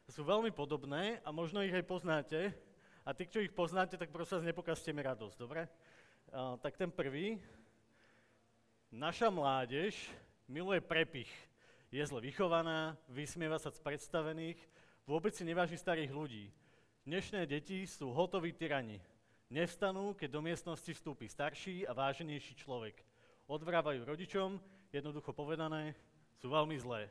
sú veľmi podobné a možno ich aj poznáte. A tí, čo ich poznáte, tak prosím vás, nepokazte mi radosť, dobre? Tak ten prvý. Naša mládež miluje prepich. Je zle vychovaná, vysmieva sa z predstavených, vôbec si neváži starých ľudí. Dnešné deti sú hotoví tyrani. Nevstanú, keď do miestnosti vstúpi starší a váženejší človek. Odvrávajú rodičom, jednoducho povedané, sú veľmi zlé.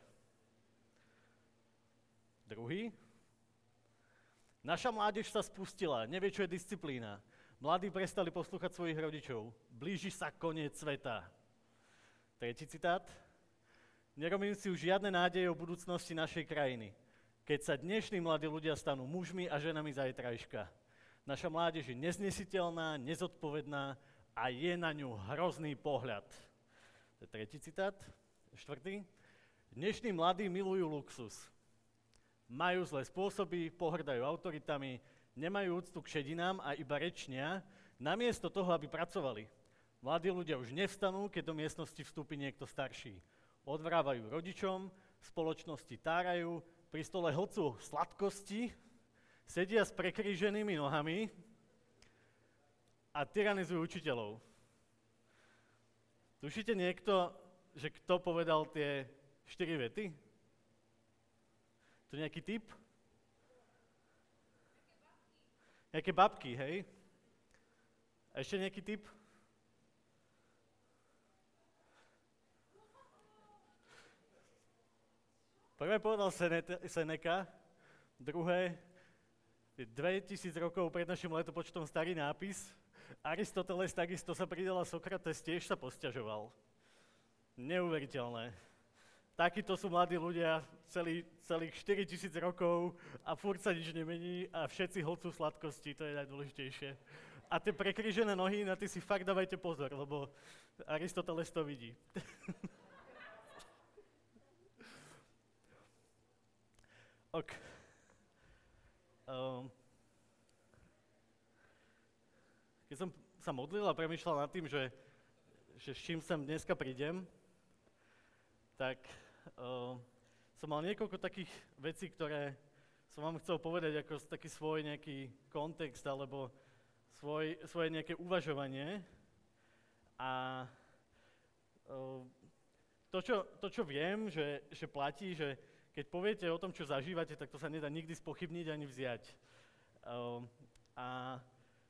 Druhý. Naša mládež sa spustila, nevie, čo je disciplína. Mladí prestali poslúchať svojich rodičov. Blíži sa koniec sveta. Tretí citát. Nerobím si už žiadne nádeje o budúcnosti našej krajiny. Keď sa dnešní mladí ľudia stanú mužmi a ženami zajtrajška. Naša mládež je neznesiteľná, nezodpovedná a je na ňu hrozný pohľad. To je tretí citát. Štvrtý. Dnešní mladí milujú luxus. Majú zlé spôsoby, pohrdajú autoritami, nemajú úctu k šedinám a iba rečnia, namiesto toho, aby pracovali. Mladí ľudia už nevstanú, keď do miestnosti vstúpi niekto starší. Odvrávajú rodičom, v spoločnosti tárajú, pri stole hocú sladkosti, sedia s prekríženými nohami a tyranizujú učiteľov. Tušíte niekto, že kto povedal tie 4 vety? To nejaký typ? Nejaké babky, hej? A ešte nejaký typ? Prvé povedal Seneca, druhé 2000 rokov pred našim letopočtom starý nápis. Aristoteles takisto sa pridal a Sokrates tiež sa posťažoval. Neuveriteľné. Takíto sú mladí ľudia celých 4000 rokov a furt sa nič nemení a všetci hlcú sladkosti, to je najdôležitejšie. A tie prekrížené nohy, na tie si fakt dávajte pozor, lebo Aristoteles to vidí. Ok. Keď som sa modlil a premýšľal nad tým, že s čím sem dneska prídem, tak som mal niekoľko takých vecí, ktoré som vám chcel povedať ako taký svoj nejaký kontext alebo svoje nejaké uvažovanie. A to, čo viem, že platí, že keď poviete o tom, čo zažívate, tak to sa nedá nikdy spochybniť ani vziať. A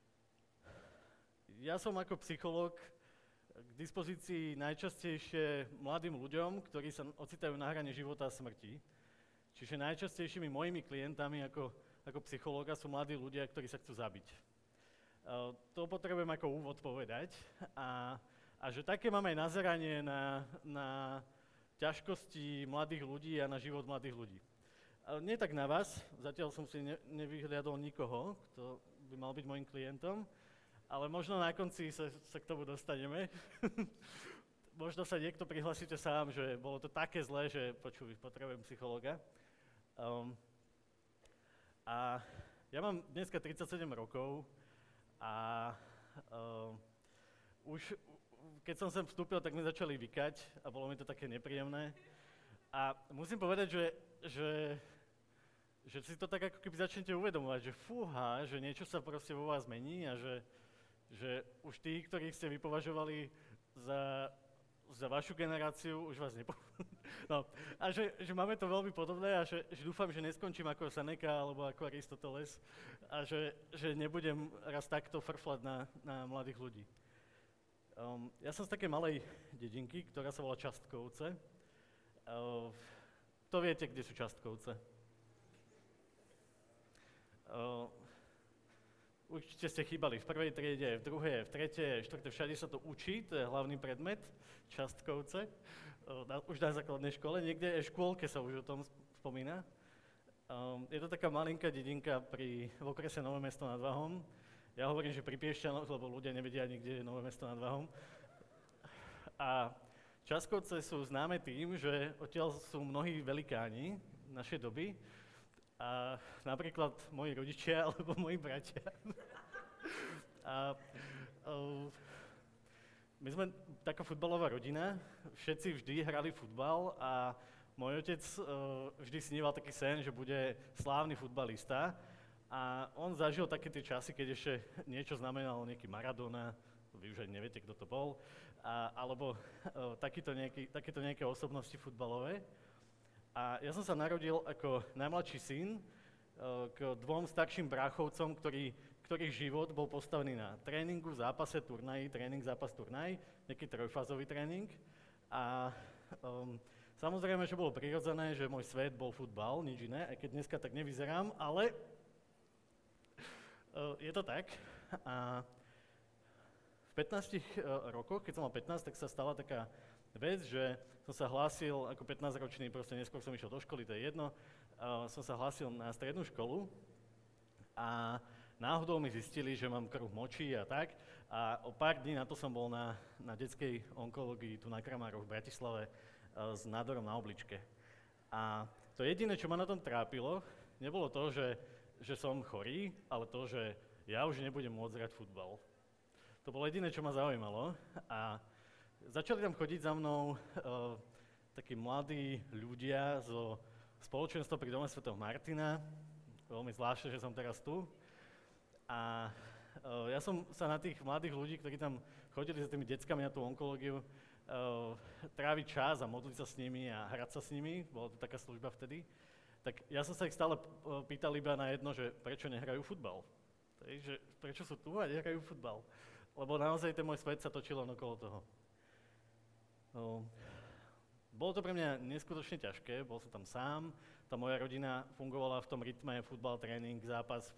ja som ako psychológ k dispozícii najčastejšie mladým ľuďom, ktorí sa ocitajú na hrane života a smrti. Čiže najčastejšími mojimi klientami ako psychológa sú mladí ľudia, ktorí sa chcú zabiť. To potrebujem ako úvod povedať. A že také mám aj nazeranie na ťažkosti mladých ľudí a na život mladých ľudí. Nie tak na vás, zatiaľ som si nevyhľadol nikoho, kto by mal byť môjim klientom, ale možno na konci sa k tomu dostaneme. Možno sa niekto prihlasíte sám, že bolo to také zlé, že potrebujem psychologa. A ja mám dneska 37 rokov a už keď som sem vstúpil, tak mi začali vykať a bolo mi to také nepríjemné. A musím povedať, že si to tak ako keby začnete uvedomovať, že fúha, že niečo sa proste vo vás mení a že už tí, ktorých ste vypovažovali za vašu generáciu, už vás No, a že máme to veľmi podobné a že dúfam, že neskončím ako Seneca alebo ako Aristoteles a že nebudem raz takto frflať na mladých ľudí. Ja som z takej malej dedinky, ktorá sa volá Častkovce. To viete, kde sú Častkovce? Určite ste chýbali v prvej triede, v druhej, v tretej, v štvrtej, všade sa to učí, to je hlavný predmet, Častkovce, už na základnej škole, niekde aj v škôlke sa už o tom spomína. Je to taká malinká dedinka v okrese Nové Mesto nad Váhom. Ja hovorím, že pri Piešťanoch, lebo ľudia nevedia nikde Nové Mesto nad Váhom. A Častkovce sú známe tým, že odtiaľ sú mnohí velikáni našej doby, a napríklad moji rodičia alebo moji bratia. My sme taká futbalová rodina, všetci vždy hrali futbal a Môj otec vždy sníval taký sen, že bude slávny futbalista a on zažil také tie časy, keď ešte niečo znamenalo nejaký Maradona, vy už ani neviete, kto to bol, alebo takéto nejaké osobnosti futbalové. A ja som sa narodil ako najmladší syn k dvom starším bráchovcom, ktorých život bol postavený na tréningu, zápase, turnaji, tréning, zápas, turnaj, nejaký trojfázový tréning. A samozrejme, že bolo prirodzené, že môj svet bol futbal, nič iné, aj keď dneska tak nevyzerám, ale je to tak. A v 15 rokoch, keď som mal 15, tak sa stala taká vec, že som sa hlásil ako 15-ročný, proste neskôr som išiel do školy, to je jedno, som sa hlásil na strednú školu a náhodou mi zistili, že mám krv močí a tak a o pár dní na to som bol na detskej onkológii tu na Kramároch v Bratislave s nádorom na obličke. A to jediné, čo ma na tom trápilo, nebolo to, že som chorý, ale to, že ja už nebudem môcť hrať futbal. To bolo jediné, čo ma zaujímalo a začali tam chodiť za mnou takí mladí ľudia zo spoločenstva pri Dome svätého Martina. Veľmi zvláštne, že som teraz tu. A ja som sa na tých mladých ľudí, ktorí tam chodili za tými deckami na tú onkológiu, tráviť čas a modliť sa s nimi a hrať sa s nimi, bola to taká služba vtedy, tak ja som sa ich stále pýtal iba na jedno, že prečo nehrajú futbal. Že prečo sú tu a nehrajú futbal. Lebo naozaj ten môj svet sa točil len okolo toho. Bolo to pre mňa neskutočne ťažké, bol som tam sám, tá moja rodina fungovala v tom rytme futbal, tréning, zápas,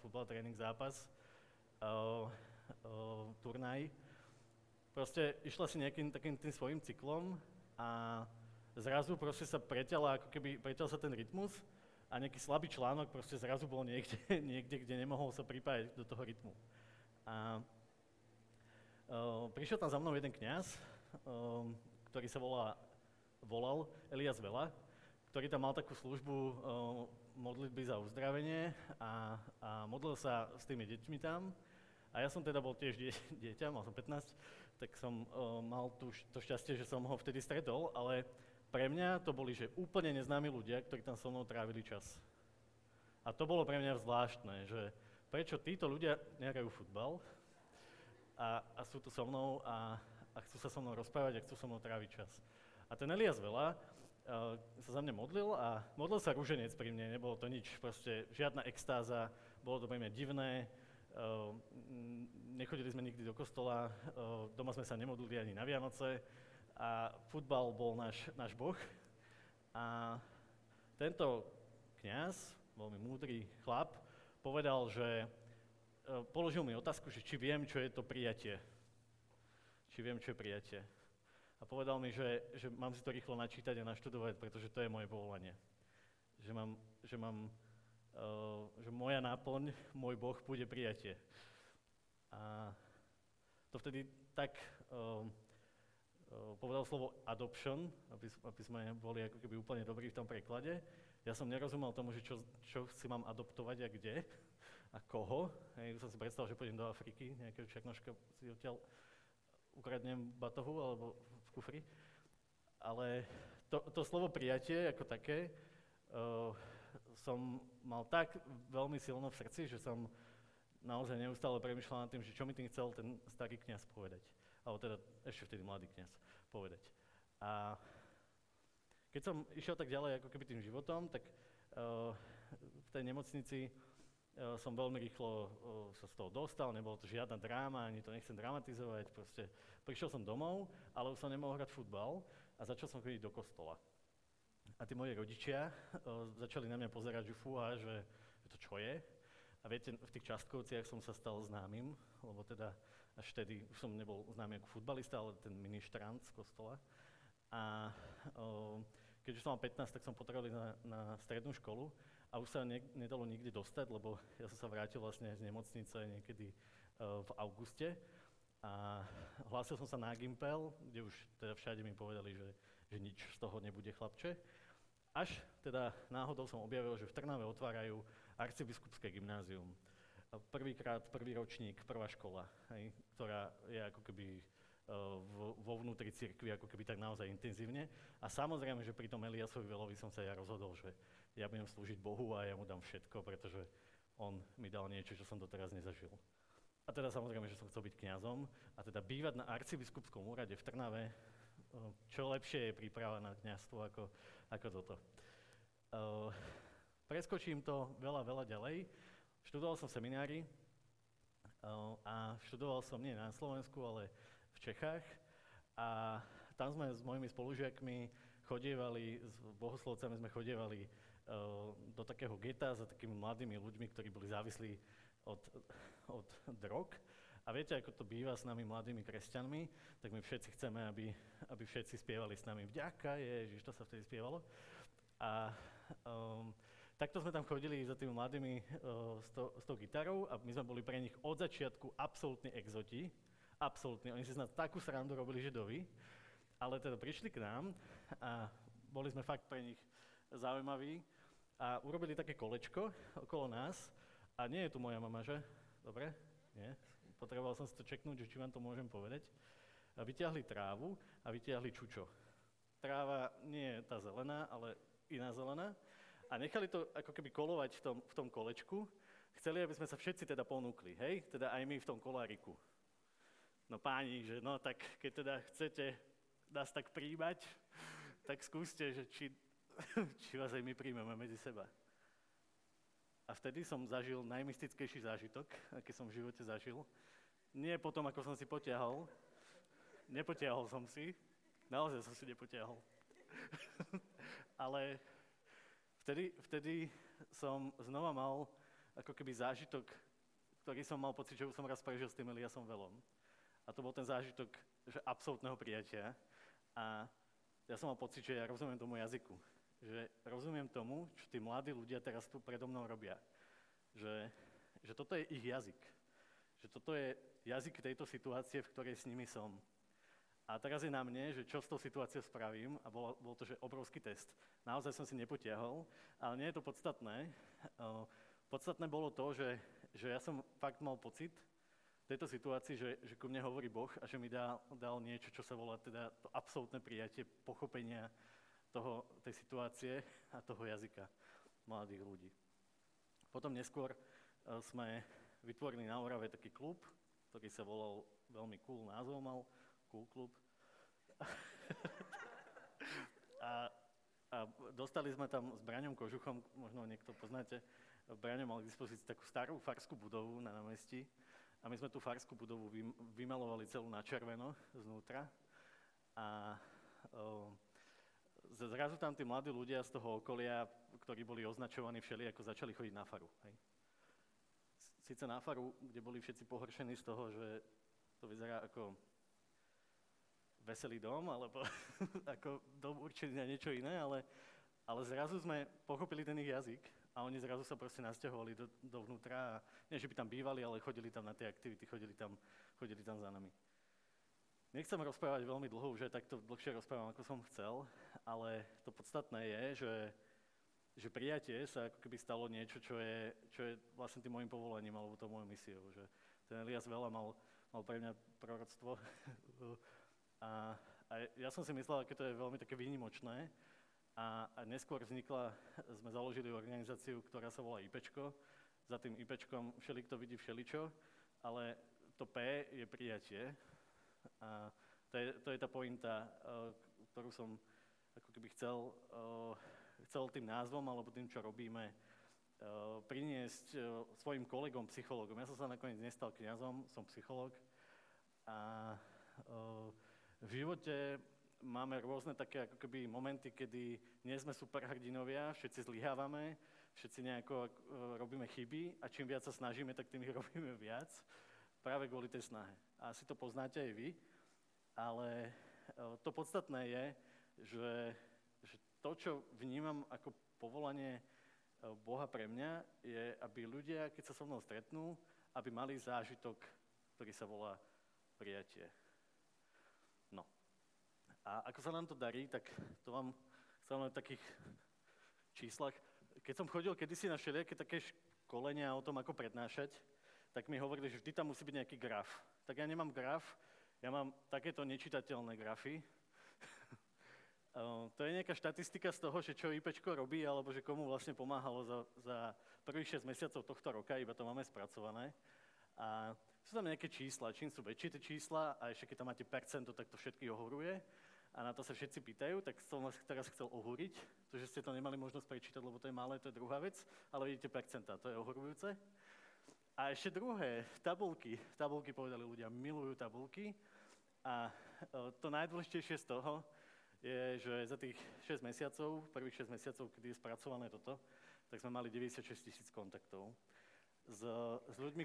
turnaj. Proste išla si nejakým takým tým svojím cyklom a zrazu proste sa preťala, ako keby preťal sa ten rytmus a nejaký slabý článok proste zrazu bol niekde, kde nemohol sa pripájať do toho rytmu. A prišiel tam za mnou jeden kňaz, ktorý sa volal Elias Vela, ktorý tam mal takú službu modlitby za uzdravenie a modlil sa s tými deťmi tam. A ja som teda bol tiež dieťa, mal som 15, tak som mal to šťastie, že som ho vtedy stretol, ale pre mňa to boli že úplne neznámi ľudia, ktorí tam so mnou trávili čas. A to bolo pre mňa zvláštne, že prečo títo ľudia nehrajú futbal a sú tu so mnou a chcú sa so mnou rozprávať a chcú so mnou tráviť čas. A ten Elias Vela sa za mňa modlil a modlil sa ruženec pri mne, nebolo to nič, proste žiadna extáza, bolo to pre mňa divné, nechodili sme nikdy do kostola, doma sme sa nemodlili ani na Vianoce a futbal bol náš boh. A tento kňaz, veľmi múdry chlap, povedal, že položil mi otázku, že či viem, čo je to prijatie. A povedal mi, že mám si to rýchlo načítať a naštudovať, pretože to je moje povolanie. Že moja náplň, môj Boh bude prijatie. A to vtedy tak povedal slovo adoption, aby sme boli ako keby úplne dobrí v tom preklade. Ja som nerozumel tomu, že čo si mám adoptovať a kde a koho. Som si predstavil, že pôjdem do Afriky, nejakého černoška si odtiaľ ukradnem batohu alebo v kufri. Ale to slovo prijatie ako také som mal tak veľmi silno v srdci, že som naozaj neustále premýšľal nad tým, že čo mi tým chcel ten starý kňaz povedať. Alebo teda ešte vtedy mladý kňaz povedať. A keď som išiel tak ďalej ako keby tým životom, tak v tej nemocnici som veľmi rýchlo sa z toho dostal, nebolo to žiadna dráma, ani to nechcem dramatizovať, proste prišiel som domov, ale už som nemohol hrať futbal a začal som chodiť do kostola. A tí moji rodičia začali na mňa pozerať, že fúha, že to čo je. A viete, v tých Častkovciach som sa stal známym, lebo teda až vtedy už som nebol známy ako futbalista, ale ten ministrant z kostola. A keď už som mal 15, tak som potreboval na strednú školu a už sa nedalo nikde dostať, lebo ja som sa vrátil vlastne z nemocnice niekedy v auguste a hlásil som sa na Gimpel, kde už teda všade mi povedali, že nič z toho nebude, chlapče. Až teda náhodou som objavil, že v Trnave otvárajú arcibiskupské gymnázium. Prvý ročník, prvá škola, ktorá je ako keby vo vnútri cirkvi, ako keby tak naozaj intenzívne. A samozrejme, že pri tom Eliasovi Velovi som sa ja rozhodol, že ja budem slúžiť Bohu a ja mu dám všetko, pretože on mi dal niečo, čo som doteraz nezažil. A teda samozrejme, že som chcel byť kňazom a teda bývať na arcibiskupskom úrade v Trnave, čo lepšie je príprava na kňazstvo ako toto. Preskočím to veľa ďalej. Študoval som seminári a študoval som nie na Slovensku, ale v Čechách a tam sme s mojimi spolužiakmi chodievali, s bohoslovcami sme chodievali do takého geta za takými mladými ľuďmi, ktorí boli závislí od drog. A viete, ako to býva s nami mladými kresťanmi, tak my všetci chceme, aby všetci spievali s nami vďaka Ježiš, to sa vtedy spievalo. A takto sme tam chodili za tými mladými s tou gitarou a my sme boli pre nich od začiatku absolútni exoti. Absolútne, oni si z nás takú srandu robili, že dovi, ale teda prišli k nám a boli sme fakt pre nich zaujímaví a urobili také kolečko okolo nás a nie je tu moja mama, že? Dobre? Nie? Potreboval som si to čeknúť, že či vám to môžem povedať. A vyťahli trávu a vyťahli čučo. Tráva nie je tá zelená, ale iná zelená a nechali to ako keby kolovať v tom kolečku. Chceli, aby sme sa všetci teda ponúkli, hej? Teda aj my v tom koláriku. No páni, že no tak keď teda chcete nás tak príjmať, tak skúste, že či vás aj my príjmeme medzi seba. A vtedy som zažil najmystickejší zážitok, aký som v živote zažil. Nie potom, ako som si potiahol. Nepotiahol som si. Naozaj som si nepotiahol. Ale vtedy som znova mal ako keby zážitok, ktorý som mal pocit, že už som raz prežil s tým Eliasom Velom. A to bol ten zážitok, že absolútneho prijatia. A ja som mal pocit, že ja rozumiem tomu jazyku. Že rozumiem tomu, čo tí mladí ľudia teraz tu predo mnou robia. Že toto je ich jazyk. Že toto je jazyk tejto situácie, v ktorej s nimi som. A teraz je na mne, že čo s tou situáciou spravím. A bol to, že obrovský test. Naozaj som si nepotiahol, ale nie je to podstatné. Podstatné bolo to, že ja som fakt mal pocit, v tejto situácii, že ku mne hovorí Boh a že mi dal niečo, čo sa volá teda to absolútne prijatie, pochopenia tej situácie a toho jazyka mladých ľudí. Potom neskôr sme vytvorili na Orave taký klub, ktorý sa volal, veľmi cool názov mal, Cool klub. A dostali sme tam s Braňom Kožuchom, možno niekto poznáte, Braňo mal k dispozícii takú starú farskú budovu na námestí. A my sme tú farskú budovu vymalovali celú na červeno znútra a zrazu tam tí mladí ľudia z toho okolia, ktorí boli označovaní ako začali chodiť na faru. Hej. Sice na faru, kde boli všetci pohoršení z toho, že to vyzerá ako veselý dom, alebo ako dom určený na niečo iné, ale zrazu sme pochopili ten ich jazyk. A oni zrazu sa proste nasťahovali dovnútra a nie, že by tam bývali, ale chodili tam na tie aktivity, chodili tam za nami. Nechcem rozprávať veľmi dlho, už aj takto dlhšie rozprávam, ako som chcel, ale to podstatné je, že prijatie sa ako keby stalo niečo, čo je vlastne tým môjim povolaním alebo tou mojou misiou. Že ten Elias Vela mal pre mňa proroctvo a ja som si myslel, aké to je veľmi také výnimočné. A neskôr sme založili organizáciu, ktorá sa volá IPčko. Za tým IPčkom všelikto vidí všeličo, ale to P je prijatie. A to je tá pointa, ktorú som ako keby chcel tým názvom alebo tým, čo robíme, priniesť svojim kolegom, psychologom. Ja som sa nakoniec nestal kňazom, som psychológ. A v živote máme rôzne také ako keby momenty, kedy nie sme superhrdinovia, všetci zlyhávame, všetci nejako robíme chyby a čím viac sa snažíme, tak tým ich robíme viac, práve kvôli tej snahe. A asi to poznáte aj vy, ale to podstatné je, že to, čo vnímam ako povolanie Boha pre mňa, je, aby ľudia, keď sa so mnou stretnú, aby mali zážitok, ktorý sa volá prijatie. No. A ako sa nám to darí, tak to vám chcem len v takých číslach. Keď som chodil kedysi na všelijaké také školenia o tom, ako prednášať, tak mi hovorili, že vždy tam musí byť nejaký graf. Tak ja nemám graf, Ja mám takéto nečitateľné grafy. To je nejaká štatistika z toho, že čo IPčko robí, alebo že komu vlastne pomáhalo za prvých 6 mesiacov tohto roka, iba to máme spracované. A sú tam nejaké čísla, čím sú väčšie tie čísla a ešte keď tam máte percento, tak to všetky ohoruje. A na to sa všetci pýtajú, tak som vás teraz chcel ohúriť, to, že ste to nemali možnosť prečítať, lebo to je malé, to je druhá vec, ale vidíte percentá, to je ohorujúce. A ešte druhé, tabulky povedali ľudia, milujú tabulky. A to najdôležitejšie z toho je, že za tých 6 mesiacov, prvých 6 mesiacov, kedy je spracované toto, tak sme mali 96 000 kontaktov s ľuďmi,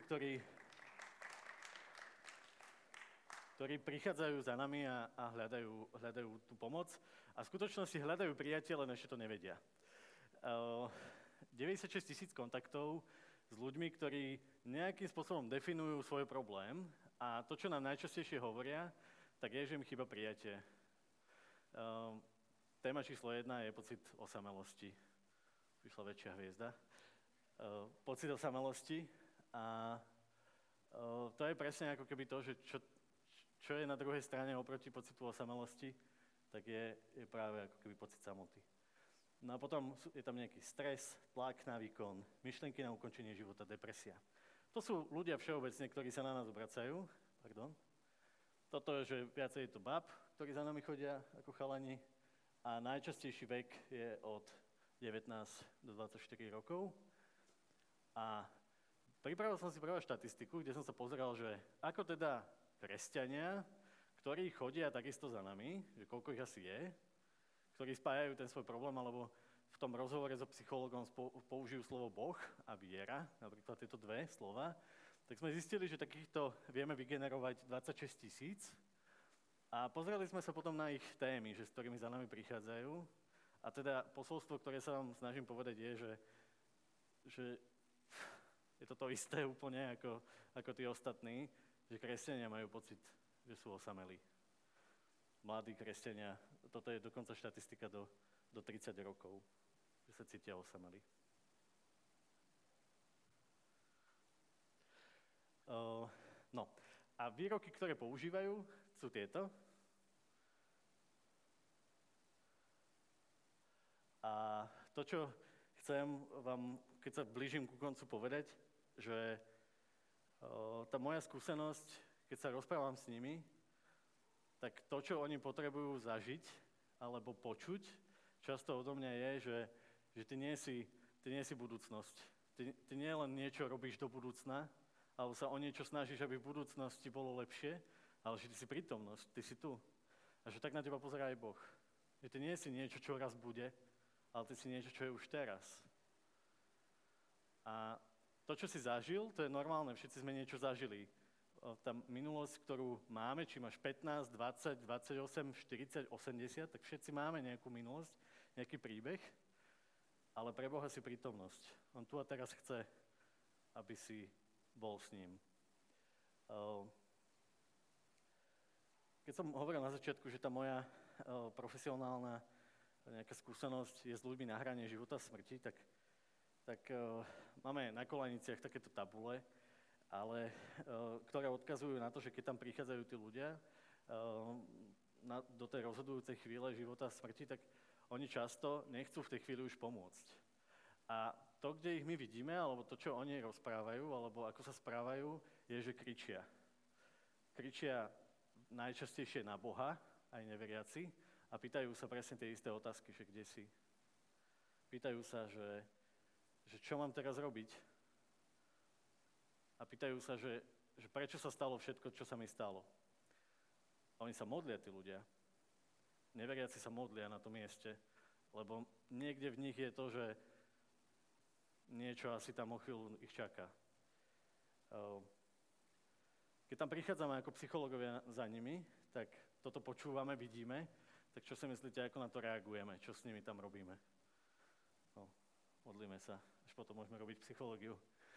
ktorí prichádzajú za nami a hľadajú tú pomoc a v skutočnosti hľadajú priateľe, len ešte to nevedia. 96 000 kontaktov s ľuďmi, ktorí nejakým spôsobom definujú svoj problém a to, čo nám najčastejšie hovoria, tak je, že im chýba prijatie. Téma číslo 1 je pocit osamelosti. Prišla väčšia hviezda. Pocit osamelosti a to je presne ako keby to, že čo je na druhej strane oproti pocitu osamelosti, tak je práve ako keby pocit samoty. No a potom je tam nejaký stres, tlak na výkon, myšlienky na ukončenie života, depresia. To sú ľudia všeobecne, ktorí sa na nás obracajú. Toto je, že viacej je to bab, ktorí za nami chodia ako chalani a najčastejší vek je od 19 do 24 rokov. A pripravil som si prvú štatistiku, kde som sa pozeral, že ako teda kresťania, ktorí chodia takisto za nami, že koľko ich asi je, ktorí spájajú ten svoj problém, alebo v tom rozhovore so psychologom použijú slovo Boh a viera, napríklad tieto dve slova, tak sme zistili, že takýchto vieme vygenerovať 26 000 a pozreli sme sa potom na ich témy, že s ktorými za nami prichádzajú. A teda posolstvo, ktoré sa vám snažím povedať je, že je to to isté úplne ako tí ostatní, že kresťania majú pocit, že sú osamelí. Mladí kresťania, toto je dokonca štatistika do 30 rokov, že sa cítia osamelí. No, a výroky, ktoré používajú, sú tieto. A to, čo chcem vám, keď sa blížim ku koncu povedať, že tá moja skúsenosť, keď sa rozprávam s nimi, tak to, čo oni potrebujú zažiť alebo počuť, často odo mňa je, že ty nie si budúcnosť. Ty nie len niečo robíš do budúcna, alebo sa o niečo snažíš, aby v budúcnosti bolo lepšie, ale že ty si prítomnosť, ty si tu. A že tak na teba pozerá aj Boh. Že ty nie si niečo, čo raz bude, ale ty si niečo, čo je už teraz. A to, čo si zažil, to je normálne, všetci sme niečo zažili. Tá minulosť, ktorú máme, či máš 15, 20, 28, 40, 80, tak všetci máme nejakú minulosť, nejaký príbeh, ale pre Boha si prítomnosť. On tu a teraz chce, aby si bol s ním. Keď som hovoril na začiatku, že tá moja profesionálna nejaká skúsenosť je s ľuďmi na hrane života a smrti, tak máme na kolaniciach takéto tabule, ale ktoré odkazujú na to, že keď tam prichádzajú tí ľudia do tej rozhodujúcej chvíle života a smrti, tak oni často nechcú v tej chvíli už pomôcť. A to, kde ich my vidíme, alebo to, čo oni rozprávajú, alebo ako sa správajú, je, že kričia. Kričia najčastejšie na Boha, aj neveriaci, a pýtajú sa presne tie isté otázky, že kde si. Pýtajú sa, že čo mám teraz robiť? A pýtajú sa, že prečo sa stalo všetko, čo sa mi stalo. A oni sa modlia, tí ľudia. Neveriaci sa modlia na tom mieste, lebo niekde v nich je to, že niečo asi tam o chvíľu ich čaká. Keď tam prichádzame ako psychológovia za nimi, tak toto počúvame, vidíme, tak čo si myslíte, ako na to reagujeme, čo s nimi tam robíme? No, modlíme sa, až potom môžeme robiť psychológiu.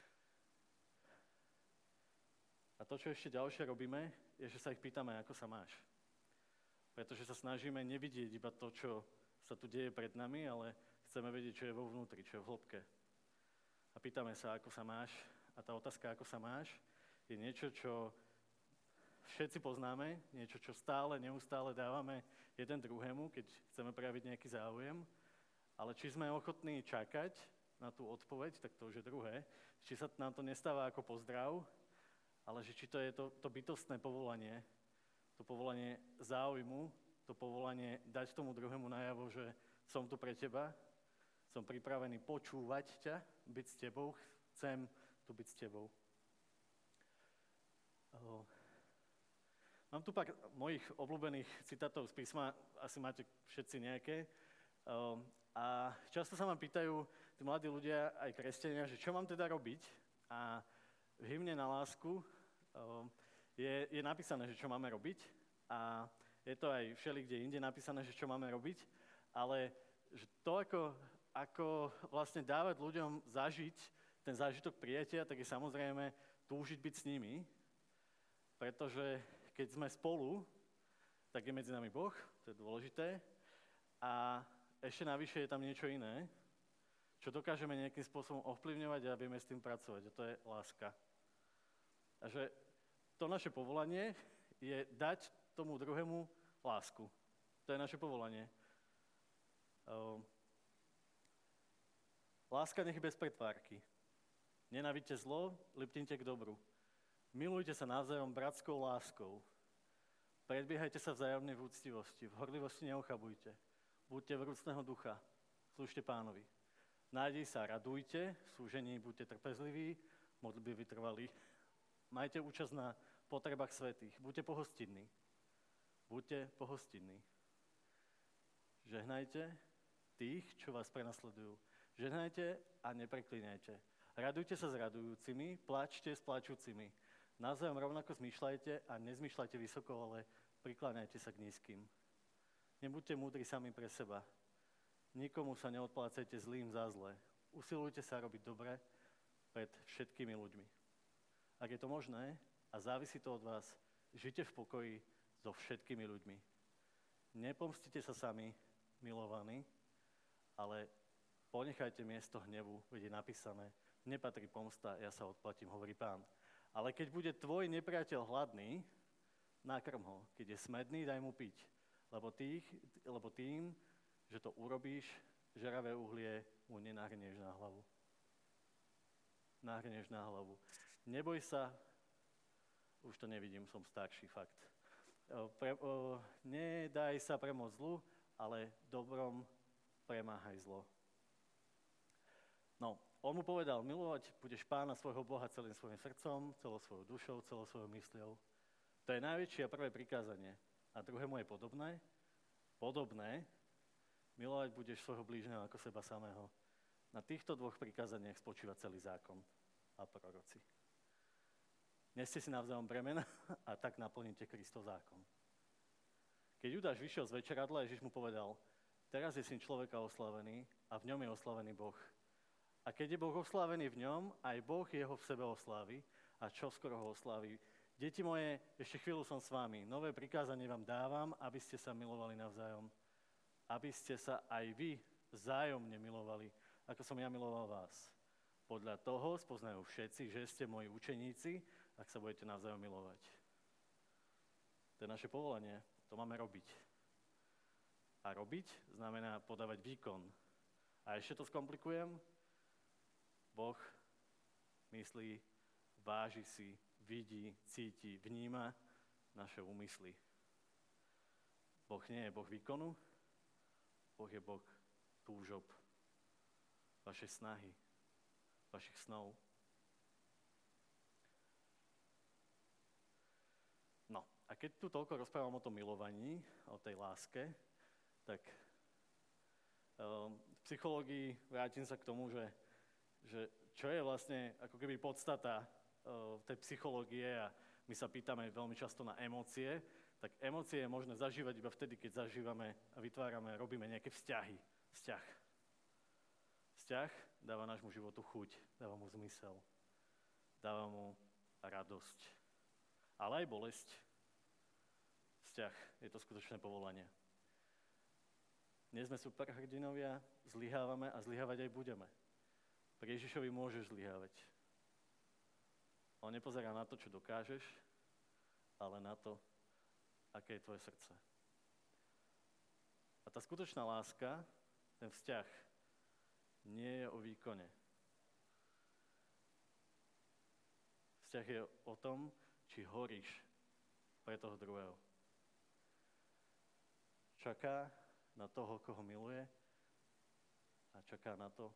A to, čo ešte ďalšie robíme, je, že sa ich pýtame, ako sa máš. Pretože sa snažíme nevidieť iba to, čo sa tu deje pred nami, ale chceme vedieť, čo je vo vnútri, čo je v hĺbke. A pýtame sa, ako sa máš. A tá otázka, ako sa máš, je niečo, čo všetci poznáme, niečo, čo neustále dávame jeden druhému, keď chceme prejaviť nejaký záujem, ale či sme ochotní čakať na tú odpoveď, tak to už je druhé. Či sa nám to nestáva ako pozdrav, ale že či to je to bytostné povolanie, to povolanie záujmu, to povolanie dať tomu druhému najavo, že som tu pre teba, som pripravený počúvať ťa, byť s tebou, chcem tu byť s tebou. Mám tu pár mojich obľúbených citátov z písma, asi máte všetci nejaké. A často sa ma pýtajú tí mladí ľudia, aj kresťania, že čo mám teda robiť. A v hymne na lásku je napísané, že čo máme robiť. A je to aj všelikde inde napísané, že čo máme robiť. Ale že to, ako vlastne dávať ľuďom zažiť ten zážitok prijatia, tak je samozrejme túžiť byť s nimi. Pretože keď sme spolu, tak je medzi nami Boh, to je dôležité. A ešte navyše je tam niečo iné, čo dokážeme nejakým spôsobom ovplyvňovať a vieme s tým pracovať. A to je láska. A že to naše povolanie je dať tomu druhému lásku. To je naše povolanie. Láska nech je bez pretvárky. Nenávidte zlo, lipnite k dobru. Milujte sa navzájom bratskou láskou. Predbiehajte sa vzájomne v úctivosti, v horlivosti neochabujte. Buďte vrúcneho ducha, slúžte Pánovi. Nádej sa radujte, v súžení buďte trpezliví, modlitby vytrvalí. Majte účasť na potrebách svätých, buďte pohostinní. Buďte pohostinní. Žehnajte tých, čo vás prenasledujú. Žehnajte a nepreklínajte. Radujte sa s radujúcimi, pláčte s pláčúcimi. Navzájom rovnako zmýšľajte a nezmýšľajte vysoko, ale prikláňajte sa k nízkym. Nebuďte múdri sami pre seba. Nikomu sa neodplácajte zlým za zlé. Usilujte sa robiť dobre pred všetkými ľuďmi. Ak je to možné a závisí to od vás, žite v pokoji so všetkými ľuďmi. Nepomstite sa sami, milovaní, ale ponechajte miesto hnevu, veď je napísané, nepatrí pomsta, ja sa odplatím, hovorí Pán. Ale keď bude tvoj nepriateľ hladný, nakrm ho. Keď je smedný, daj mu piť. Lebo tým, že to urobíš, žeravé uhlie mu nenahrnieš na hlavu. Nahrnieš na hlavu. Neboj sa, už to nevidím, som starší, fakt. Nedaj sa premôcť zlu, ale dobrom premáhaj zlo. No, on mu povedal, milovať budeš Pána svojho Boha celým svojim srdcom, celou svojou dušou, celou svojou mysľou. To je najväčšie a prvé prikázanie. A druhému je podobné, milovať budeš svojho blížneho ako seba samého. Na týchto dvoch prikázaniach spočíva celý zákon a proroci. Neste si navzájom bremena a tak naplníte Kristov zákon. Keď Judáš vyšiel z večeradla, Ježiš mu povedal, teraz je syn človeka oslavený a v ňom je oslavený Boh. A keď je Boh oslávený v ňom, aj Boh jeho v sebe oslávi a čoskoro ho oslávi. Deti moje, ešte chvíľu som s vami. Nové prikázanie vám dávam, aby ste sa milovali navzájom. Aby ste sa aj vy vzájomne milovali, ako som ja miloval vás. Podľa toho spoznajú všetci, že ste moji učeníci, ak sa budete navzájom milovať. To je naše povolanie, to máme robiť. A robiť znamená podávať výkon. A ešte to skomplikujem. Boh myslí, váži si, vidí, cíti, vníma naše úmysly. Boh nie je Boh výkonu, Boh je Boh túžob, vaše snahy, vašich snov. No, a keď tu toľko rozprávam o tom milovaní, o tej láske, tak v psychológii vrátim sa k tomu, že čo je vlastne ako keby podstata tej psychológie a my sa pýtame veľmi často na emócie, tak emócie je možné zažívať iba vtedy, keď zažívame a vytvárame, robíme nejaké vzťahy. Vzťah dáva nášmu životu chuť, dáva mu zmysel, dáva mu radosť, ale aj bolesť. Vzťah je to skutočné povolanie. Nie sme superhrdinovia, zlyhávame a zlyhávať aj budeme. Pri Ježišovi môžeš zlyhávať. On nepozerá na to, čo dokážeš, ale na to, aké je tvoje srdce. A tá skutočná láska, ten vzťah, nie je o výkone. Vzťah je o tom, či horíš pre toho druhého. Čaká na toho, koho miluje a čaká na to,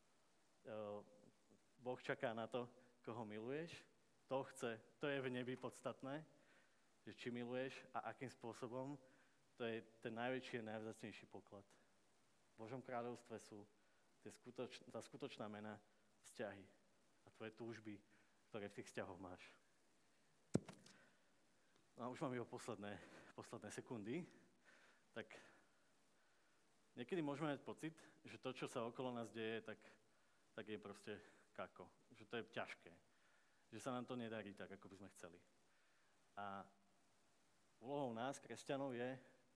Boh čaká na to, koho miluješ. To je v nebi podstatné, že či miluješ a akým spôsobom, to je ten najväčší a najvzácnejší poklad. V Božom kráľovstve sú tá skutočná mena vzťahy a tvoje túžby, ktoré v tých vzťahoch máš. No a už mám iba posledné sekundy, tak niekedy môžeme mať pocit, že to, čo sa okolo nás deje, tak je proste kako, že to je ťažké, že sa nám to nedarí tak, ako by sme chceli. A úlohou nás, kresťanov, je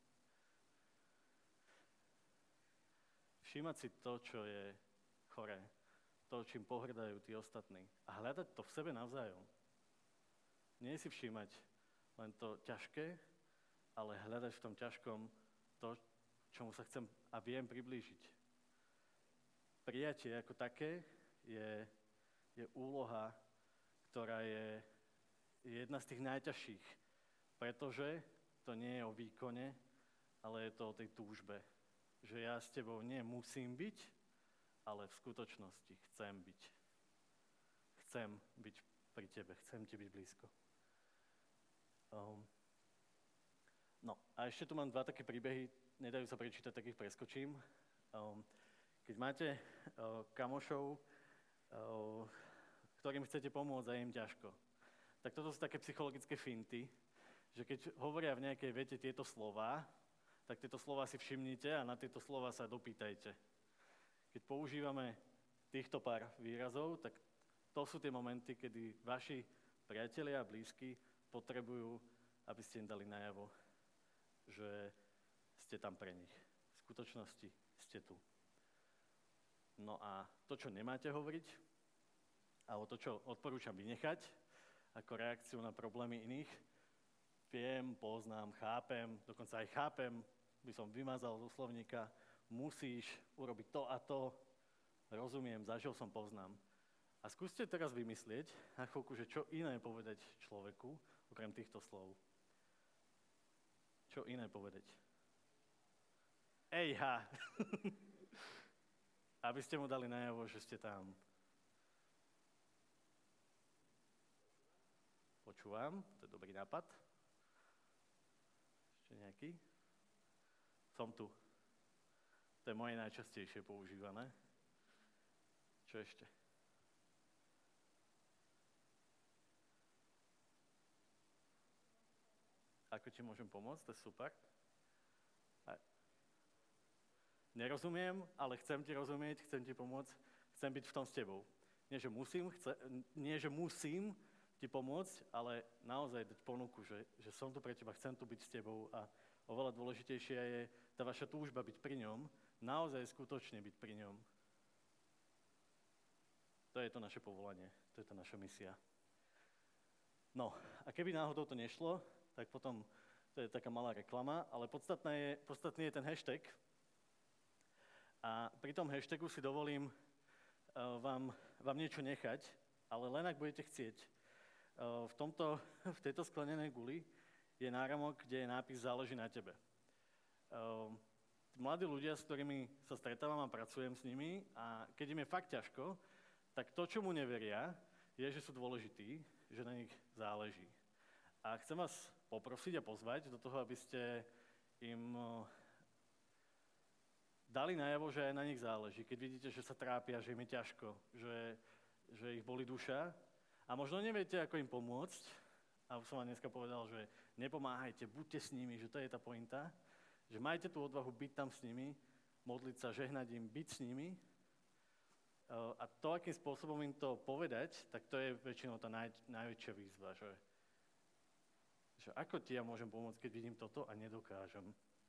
všímať si to, čo je choré, to, čím pohrdajú tí ostatní a hľadať to v sebe navzájom. Nie si všímať len to ťažké, ale hľadať v tom ťažkom to, čomu sa chcem a viem priblížiť. Prijatie ako také je úloha, ktorá je jedna z tých najťažších, pretože to nie je o výkone, ale je to o tej túžbe. Že ja s tebou nemusím byť, ale v skutočnosti chcem byť. Chcem byť pri tebe, chcem ti byť blízko. No a ešte tu mám 2 také príbehy, nedajú sa prečítať, tak ich preskočím. Keď máte kamošov, ktorým chcete pomôcť a im ťažko, tak toto sú také psychologické finty, že keď hovoria v nejakej vete tieto slová, tak tieto slová si všimnite a na tieto slová sa dopýtajte. Keď používame týchto pár výrazov, tak to sú tie momenty, kedy vaši priatelia a blízky potrebujú, aby ste im dali najavo, že ste tam pre nich. V skutočnosti ste tu. No a to, čo nemáte hovoriť, alebo to, čo odporúčam vynechať, ako reakciu na problémy iných, viem, poznám, chápem, dokonca aj chápem, by som vymazal zo slovníka, musíš urobiť to a to, rozumiem, zažil som, poznám. A skúste teraz vymyslieť na chvíľku, že čo iné povedať človeku, okrem týchto slov. Čo iné povedať? Ejha! Aby ste mu dali najavo, že ste tam. Počúvam, to je dobrý nápad. Ešte nejaký? Som tu. To je moje najčastejšie používané. Čo ešte? Ako ti môžem pomôcť? To je super. Nerozumiem, ale chcem ti rozumieť, chcem ti pomôcť, chcem byť v tom s tebou. Nie, že musím ti pomôcť, ale naozaj dať ponuku, že som tu pre teba, chcem tu byť s tebou a oveľa dôležitejšia je tá vaša túžba byť pri ňom, naozaj skutočne byť pri ňom. To je to naše povolanie, to je tá naša misia. No, a keby náhodou to nešlo, tak potom to je taká malá reklama, ale podstatný je ten hashtag. A pri tom hashtagu si dovolím vám niečo nechať, ale len ak budete chcieť. V tejto sklenenej guli je náramok, kde je nápis Záleží na tebe. Mladí ľudia, s ktorými sa stretávam a pracujem s nimi, a keď im je fakt ťažko, tak to, čo mu neveria, je, že sú dôležití, že na nich záleží. A chcem vás poprosiť a pozvať do toho, aby ste im dali najavo, že aj na nich záleží. Keď vidíte, že sa trápia, že im je ťažko, že ich bolí duša a možno neviete, ako im pomôcť, a už som vám dneska povedal, že nepomáhajte, buďte s nimi, že to je tá pointa, že majte tú odvahu byť tam s nimi, modliť sa, žehnať im, byť s nimi. A to, akým spôsobom im to povedať, tak to je väčšinou tá najväčšia výzva, že ako ti ja môžem pomôcť, keď vidím toto a nedokážem.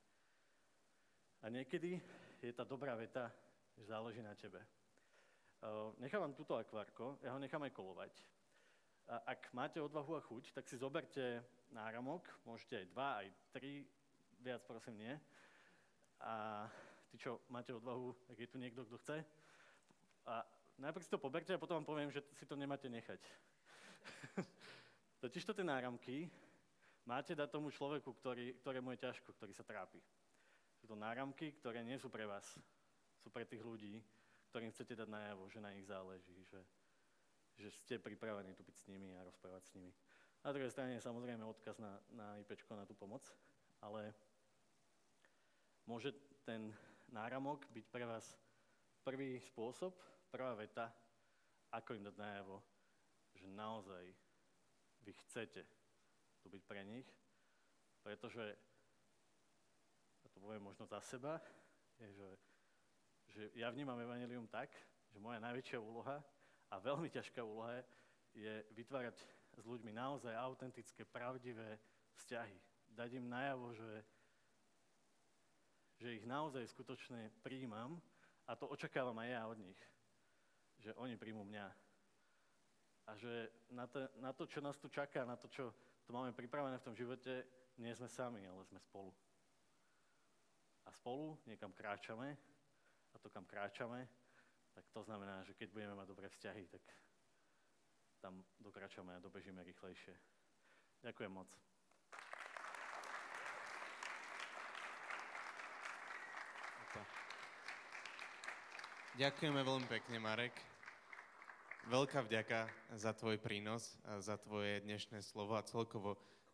A niekedy je tá dobrá veta, že záleží na tebe. Nechávam túto akvárko, ja ho nechám aj kolovať. Ak máte odvahu a chuť, tak si zoberte náramok, môžete aj 2, aj 3, viac prosím nie. A tí, čo máte odvahu, tak je tu niekto, kto chce. A najprv si to poberte a potom vám poviem, že si to nemáte nechať. Totižto tie náramky máte dať tomu človeku, ktorému je ťažko, ktorý sa trápi. Sú to náramky, ktoré nie sú pre vás. Sú pre tých ľudí, ktorým chcete dať najavo, že na nich záleží, že ste pripravení tu byť s nimi a rozprávať s nimi. Na druhej strane je samozrejme odkaz na IPčko, na tú pomoc, ale môže ten náramok byť pre vás prvý spôsob, prvá veta, ako im dať najavo, že naozaj vy chcete tu byť pre nich, pretože, ja to poviem možno za seba, je, že ja vnímam evanjelium tak, že moja najväčšia úloha a veľmi ťažká úloha je vytvárať s ľuďmi naozaj autentické, pravdivé vzťahy. Dať im najavo, že ich naozaj skutočne prijímam a to očakávam aj ja od nich. Že oni príjmú mňa. A že na to, čo nás tu čaká, na to, čo tu máme pripravené v tom živote, nie sme sami, ale sme spolu. A spolu niekam kráčame a to, kam kráčame, tak to znamená, že keď budeme mať dobré vzťahy, tak tam dokračame a dobežíme rýchlejšie. Ďakujem moc. Ďakujeme veľmi pekne, Marek. Veľká vďaka za tvoj prínos, za tvoje dnešné slovo a celkovo